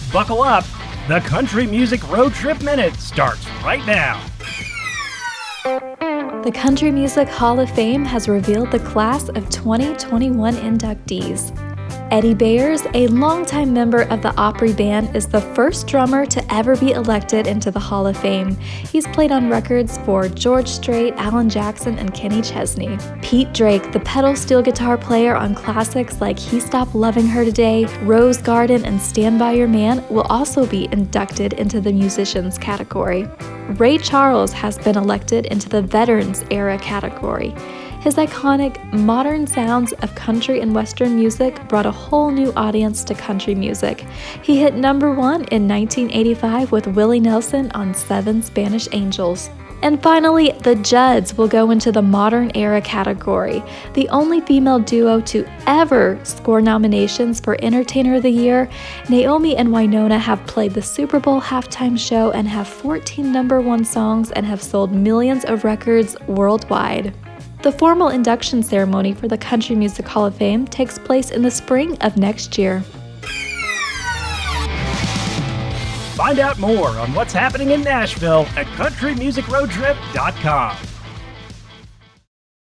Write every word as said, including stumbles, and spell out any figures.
Buckle up. The Country Music Road Trip Minute starts right now. The Country Music Hall of Fame has revealed the class of twenty twenty-one inductees. Eddie Bayers, a longtime member of the Opry Band, is the first drummer to ever be elected into the Hall of Fame. He's played on records for George Strait, Alan Jackson, and Kenny Chesney. Pete Drake, the pedal steel guitar player on classics like He Stopped Loving Her Today, Rose Garden, and Stand By Your Man, will also be inducted into the musicians category. Ray Charles has been elected into the Veterans Era category. His iconic, modern sounds of country and western music brought a whole new audience to country music. He hit number one in nineteen eighty-five with Willie Nelson on Seven Spanish Angels. And finally, the Judds will go into the Modern Era category. The only female duo to ever score nominations for Entertainer of the Year, Naomi and Winona have played the Super Bowl halftime show and have fourteen number one songs and have sold millions of records worldwide. The formal induction ceremony for the Country Music Hall of Fame takes place in the spring of next year. Find out more on what's happening in Nashville at country music road trip dot com.